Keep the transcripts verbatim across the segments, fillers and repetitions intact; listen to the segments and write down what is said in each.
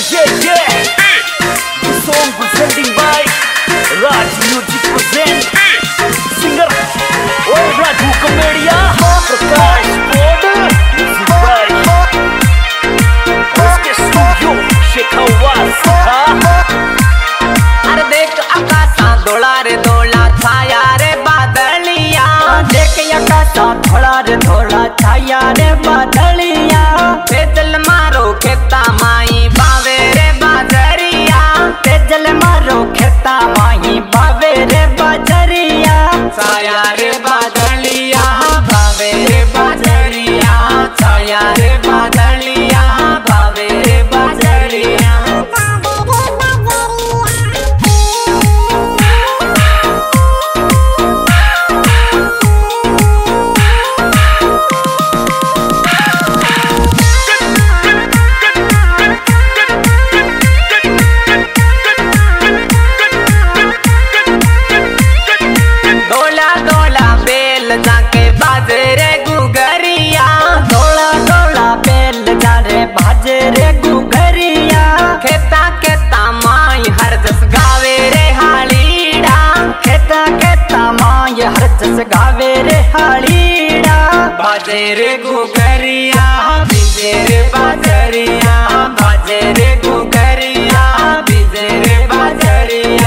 yeah, yeah. The song presenting by Raj Music present singer Oy Raju Kamedia Prakash Border music by उसके studio Shekhawas. अरे देख आकाशा धोला रे धोला छाया रे बादलिया, देख आकाशा धोला रे धोला छाया रे बादलिया, तेजल मारो खेता माई बावे रे बाजरिया, तेजल मारो खेता माई बावे रे बाजरिया, छाया रे बादलिया बावे रे बाजरिया, छाया रे बादलिया बावे रे बाजरिया। जाके बाजे रे गुगरिया, धोला धोला बेल जा रे बाजे रे गुगरिया, खेता खेता माई हर जस गावे रे हालीड़ा, खेता खेता माई हर जस गावे रे हालीड़ा, बाजे रे गुगरिया बीजे रे बाजरिया, बाजे रे गुगरिया बीजे रे बाजरिया।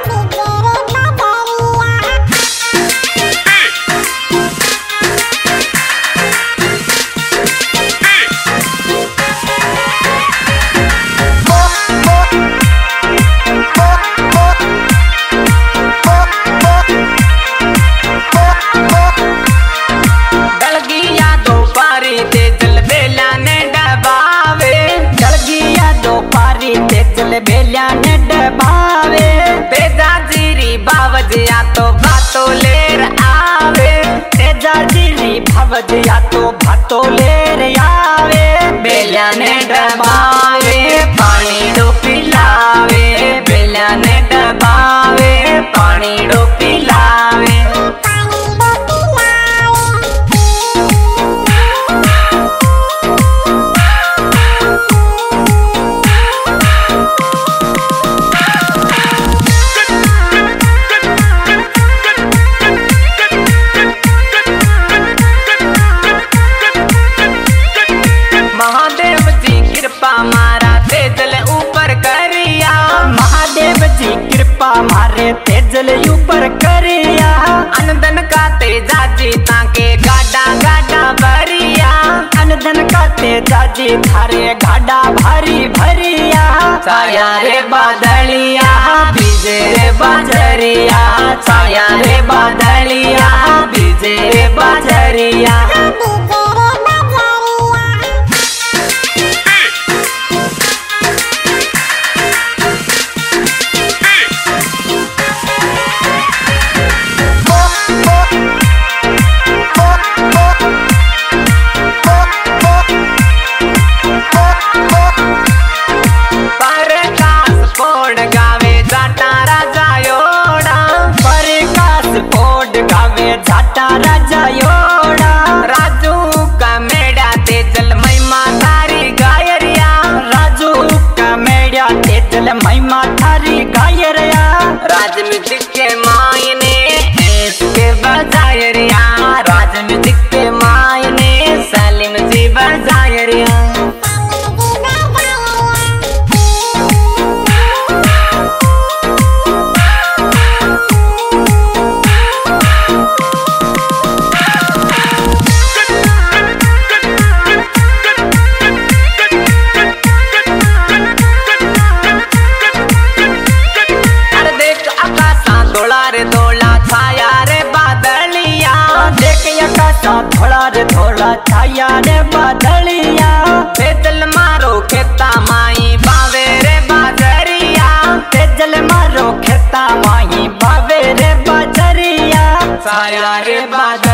बेलिया ने डबावे तेजा जीरी बावजिया तो भातो लेर आवे, तेजा जीरी बावजिया तो भातो लेर आवे, बेलिया ने डबावे पानी डो पिलावे, बेलिया ने डबावे पानी डो पिलावे। महादेव जी कृपा मारा तेजल ऊपर करिया, महादेव जी कृपा मारे तेजल ऊपर करिया, अनदन का तेजा जी ताके गाडा गाडा भरिया, अनदन का तेजा जी थारे गाडा भारी भरिया, छाया रे बादलिया बीजे रे बाजरिया, छाया रे बादलिया बीजे रे बाजरिया। जाटा राजा योड़ा राजू का मेड़ा तेजल महिमा थारी गायरिया, राजू का मेड़ा तेजल महिमा थारी गायरिया, राज म्यूजिक के मायने इसके बजायरिया, राज म्यूजिक के मायने सलीम जी बजायरिया। धोला रे धोला छाया रे बादलिया, तेजल मारो खेता माई बावे रे बाजरिया, तेजल मारो खेता माई बावे रे बाजरिया, छाया रे बादलिया।